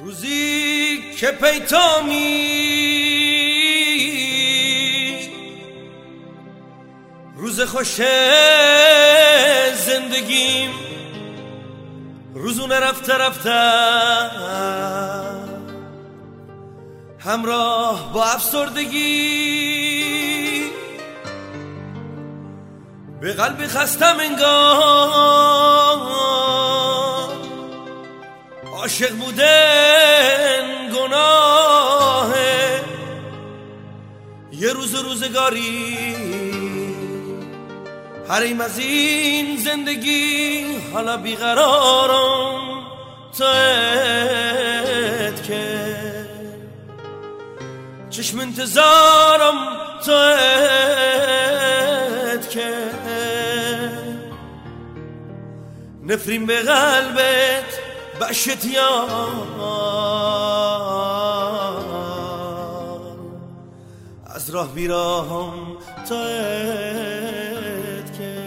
روزی که پیتامی روز خوش زندگیم، روزونه رفته همراه با افسردگی، به قلبی خستم انگار عاشق بودن گناهه. یه روزگاری حریم از این زندگی، حالا بیقرارم تایت که چشم انتظارم تایت که نفرین به قلبت بشت یار، از راه بیراهم تایت که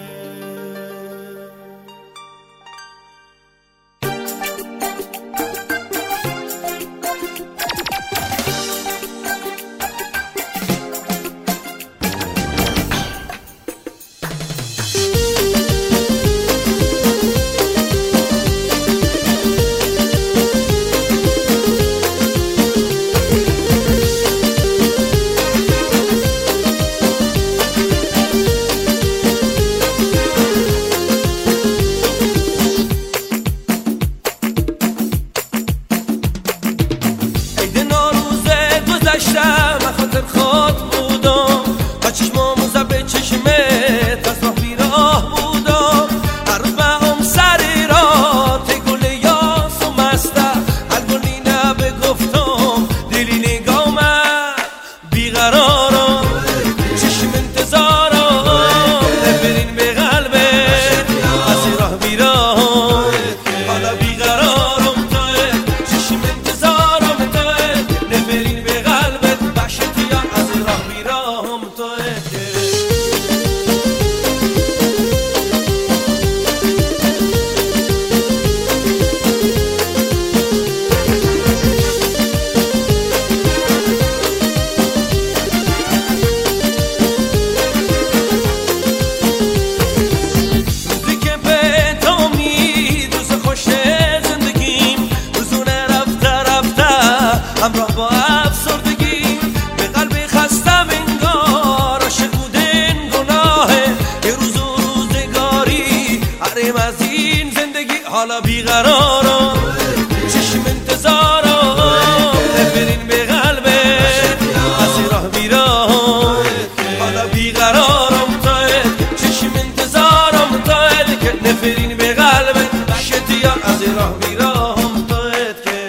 خاطر خود بودم با چشمام زب چشمت، از راه بیراه بودم هر روز با هم سری را تگل یاس و مسته، هر گلی نبه گفتم دلی نگامت بیقرارم، چشم انتظارم نفرین به قلبت، از راه بیراه حالا بیقرارم توه، چشم انتظارم توه نفرین به همراه با افسردگی، به قلبی خستم انگار عاشق بودن گناهه. یه روزگاری حریم از این زندگی، حالا بیقرارم چشم انتظارم نفرین به قلبت، از راه بیراه حالا بیقرارم توید، چشم انتظارم توید که نفرین به قلبت بشت یار، از راه بیراهم توید که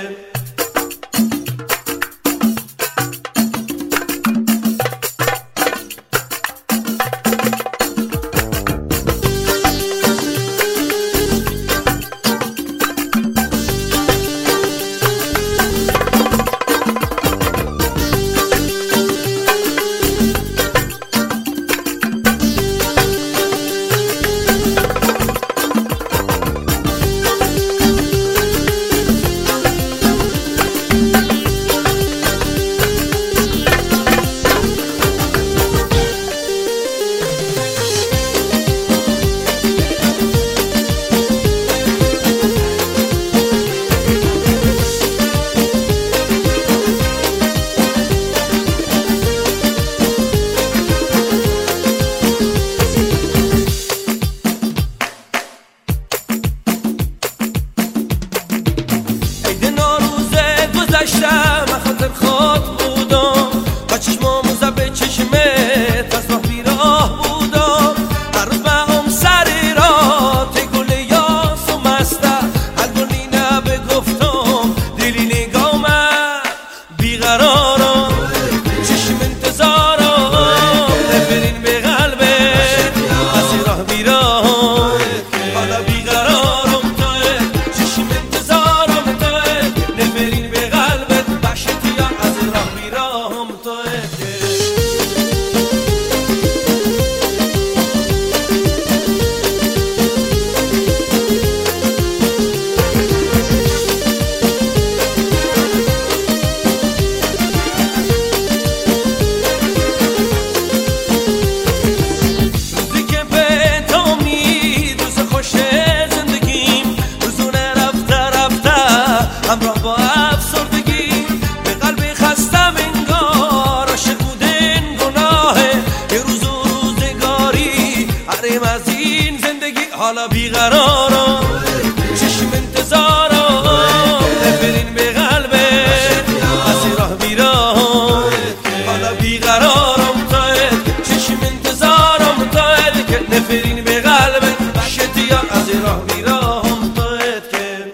حالا بیقرارم چشم انتظارم نفرین به قلبت از این راه بیرام حالا بیقرارم تاید چشم انتظارم تاید که نفرین به قلبت شدیا از این راه بیرام تاید که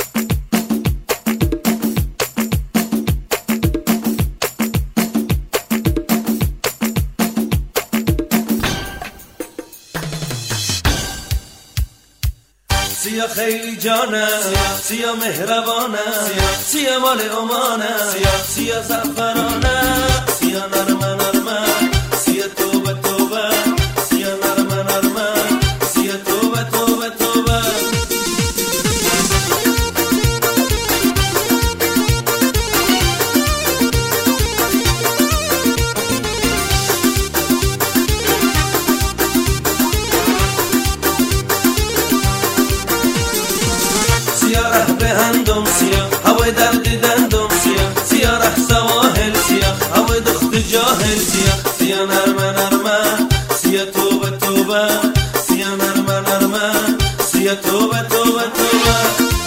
سیا خیلی جانه سیا مهربانه سیا مال امانه سیا زعفرانه سیا نرمه نرمه سیا توبه توبه سیا نرمه نرمه سیا توبه توبه توبه سیا ره به هندم سیا هوای درد دندم سیا ره سواحل سیا هوای دخت جاهل سیا نرمه نرمه سیا توبه توبه سیا نرمه نرمه سیا توبه توبه توبه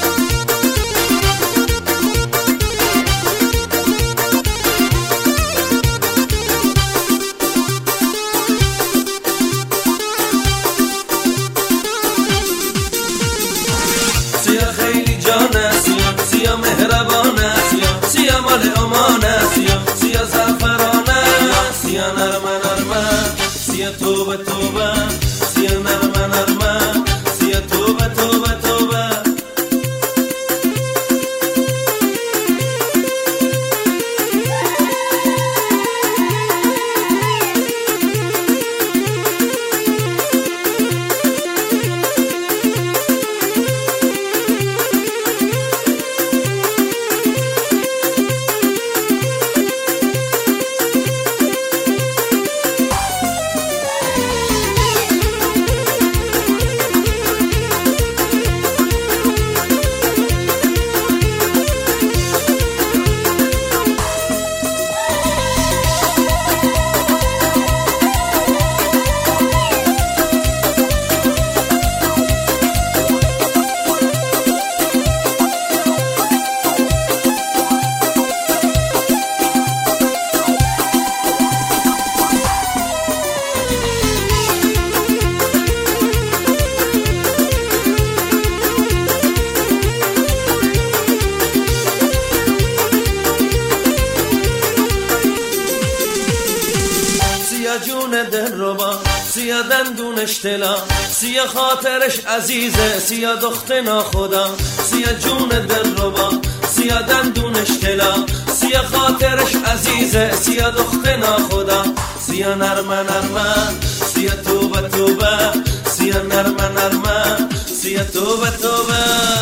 سیا خیلی جانه سیا مهربانه سیا مال امانه سیا زعفرانه سیا نرمه نرمه سیا توبه توبه سیا نرمه نرمه سیا توبه توبه توبه سیا جون دل ربا سیا دندونش تلا سیا خاطرش عزیزه سیا دخت ناخدا سیا جون دل ربا سیا دندونش تلا سیا خاطرش عزیزه سیا دخت ناخدا سیا نرمه نرمه سیا توبه توبه سیا نرمه نرمه سیا توبه توبه